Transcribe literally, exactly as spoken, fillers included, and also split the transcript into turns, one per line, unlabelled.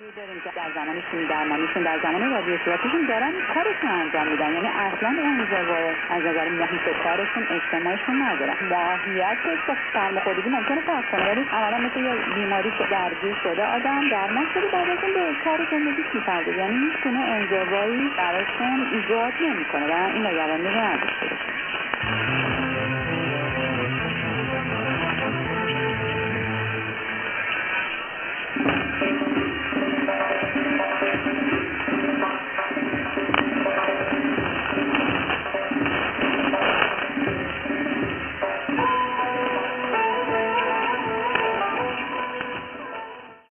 موجود داریم که در زمان شیمی درمانیشون در زمان رادیوتراپیشون دارن کارشون انجام میدن، یعنی اصلا انزوای از نظر محیط کارشون اجتماعیشون ندارن. ماهیتش با سرماخوردگی ممکنه فرق کنه، ولی عملا مثل یه بیماری که درگیر شده آدم درمان شده بعد از اون به کار زندگیش میپردازه، یعنی هیچ گونه انزوایی براشون ایجاد نمیکنه و این نگرانی رو نداشته باشه.